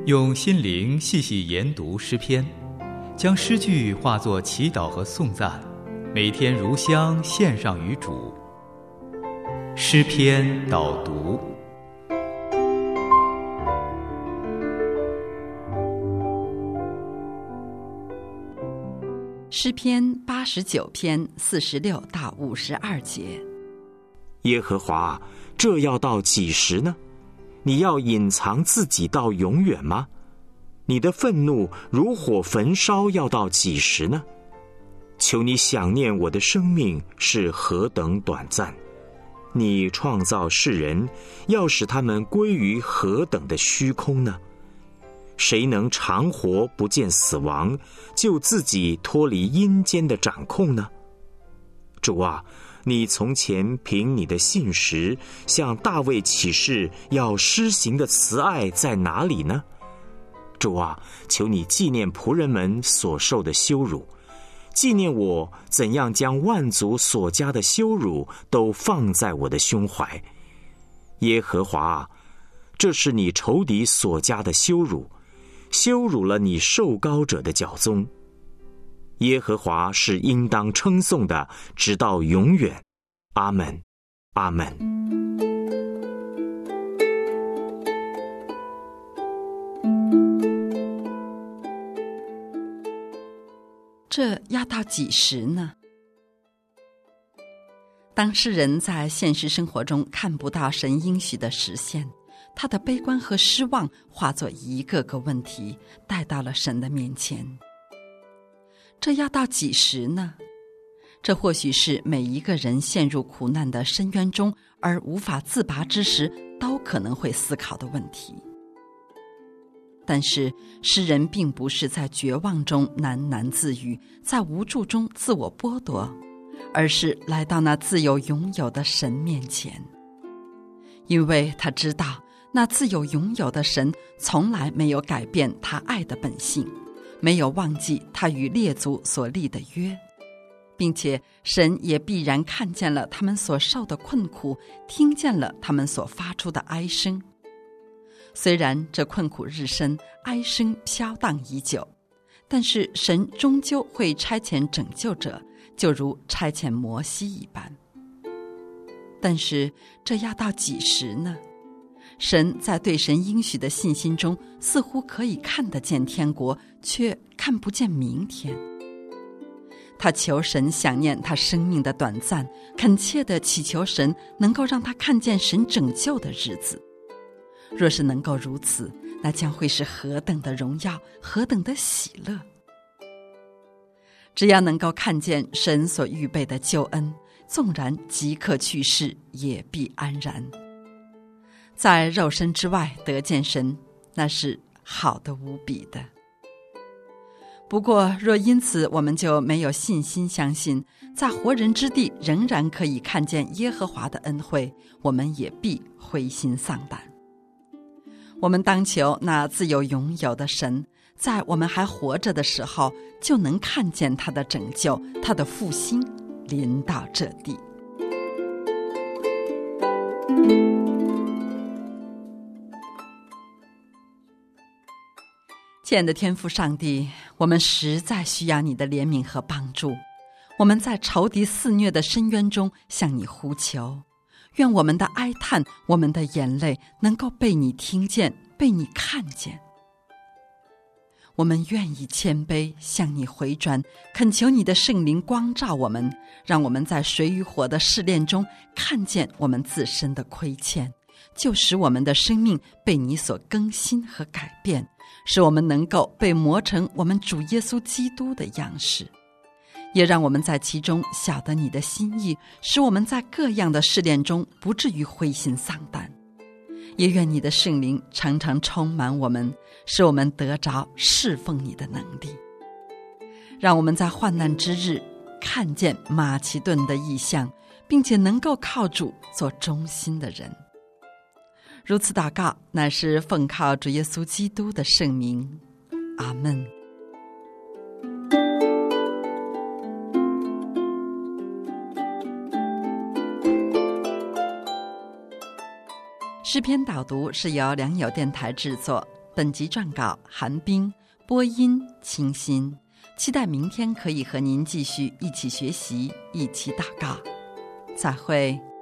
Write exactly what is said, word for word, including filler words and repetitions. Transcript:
用心灵细细研读诗篇，将诗句化作祈祷和颂赞，每天如香献上于主。诗篇导读。 诗篇八十九篇四十六到五十二节。 耶和华，这要到几时呢？你要隐藏自己到永远吗？你的愤怒如火焚烧，要到几时呢？求你想念我的生命是何等短暂。你创造世人，要使他们归于何等的虚空呢？谁能长活不见死亡，救自己脱离阴间的掌控呢？主啊，你从前凭你的信实向大卫起誓要施行的慈爱在哪里呢？主啊，求你纪念仆人们所受的羞辱，纪念我怎样将万族所加的羞辱都放在我的胸怀。耶和华啊，这是你仇敌所加的羞辱，羞辱了你受膏者的脚踪。耶和华是应当称颂的，直到永远。阿们，阿们。 这要到几时呢？当世人在现实生活中看不到神应许的实现，他的悲观和失望化作一个个问题，带到了神的面前。这要到几时呢？这或许是每一个人陷入苦难的深渊中而无法自拔之时都可能会思考的问题。但是诗人并不是在绝望中喃喃自语，在无助中自我剥夺，而是来到那自有永有的神面前。因为他知道那自有永有的神从来没有改变他爱的本性，没有忘记他与列祖所立的约，并且神也必然看见了他们所受的困苦，听见了他们所发出的哀声。虽然这困苦日深，哀声飘荡已久，但是神终究会差遣拯救者，就如差遣摩西一般。但是这要到几时呢？神在对神应许的信心中，似乎可以看得见天国，却看不见明天。他求神想念他生命的短暂，恳切地祈求神能够让他看见神拯救的日子。若是能够如此，那将会是何等的荣耀，何等的喜乐。只要能够看见神所预备的救恩，纵然即刻去世，也必安然。在肉身之外得见神，那是好的无比的。不过若因此我们就没有信心相信在活人之地仍然可以看见耶和华的恩惠，我们也必灰心丧胆。我们当求那自有永有的神，在我们还活着的时候，就能看见他的拯救，他的复兴临到这地。亲爱的天父上帝，我们实在需要你的怜悯和帮助。我们在仇敌肆虐的深渊中向你呼求，愿我们的哀叹，我们的眼泪能够被你听见，被你看见。我们愿意谦卑向你回转，恳求你的圣灵光照我们，让我们在水与火的试炼中看见我们自身的亏欠，就使我们的生命被你所更新和改变，使我们能够被磨成我们主耶稣基督的样式。也让我们在其中晓得你的心意，使我们在各样的试炼中不至于灰心丧胆。也愿你的圣灵常常充满我们，使我们得着侍奉你的能力。让我们在患难之日看见马其顿的异象，并且能够靠主做忠心的人。如此祷告，乃是奉靠主耶稣基督的圣名。阿们。诗篇导读是由良友电台制作， 本集撰稿韩冰，播音清新。期待明天可以和您继续一起学习，一起祷告。再会。